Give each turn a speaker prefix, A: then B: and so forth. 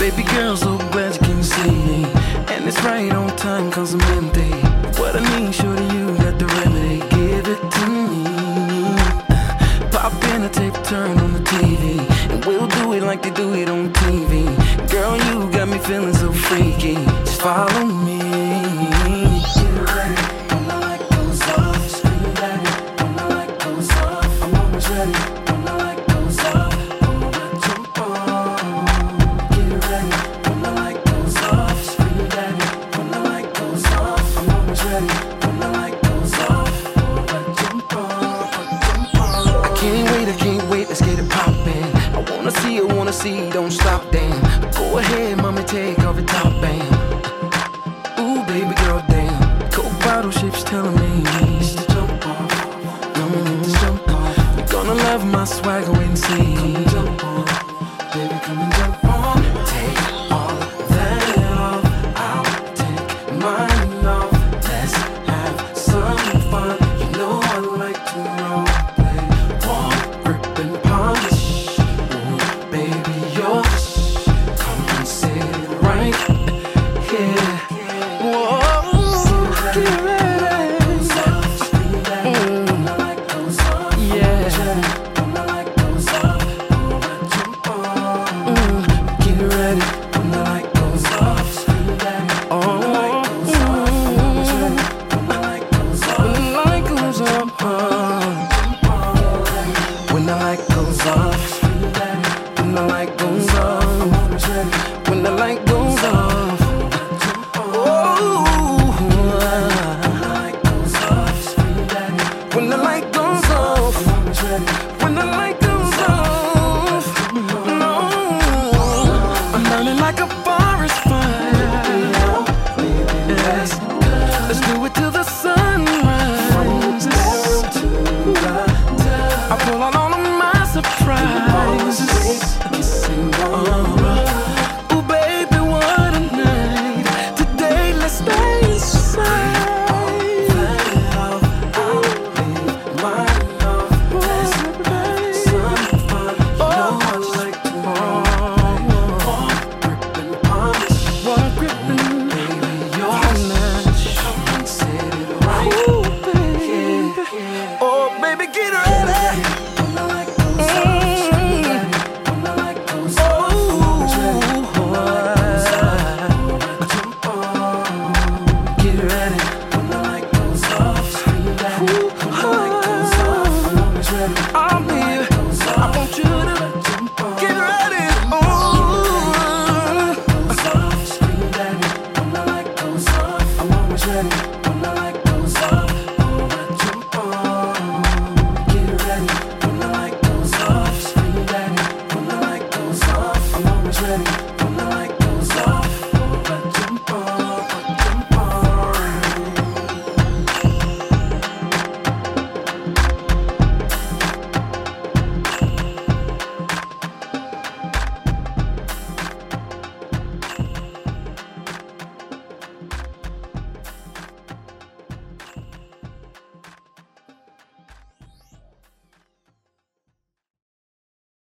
A: Baby girl, so glad you can see me. And it's right on time, cause I'm empty. What I need, shorty, you got the remedy. Give it to me. Pop in a tape, turn on the TV, and we'll do it like they do it on TV. Girl, you got me feeling so freaky. Just follow me. Get ready when the light goes off. Scream back when the light goes off. I'm always ready when the light goes off. Over, jump on. Get ready when the light goes off. Scream back when the light goes off. I'm always ready when the light goes off. Over, jump on. I can't wait, let's get it poppin'. I wanna see, don't stop, damn. Go ahead, mommy, take off your top, band. Ooh, baby girl, damn. Coke bottle shapes telling me it's to jump off. Jump off. You're gonna love my swagger and see. Jump off.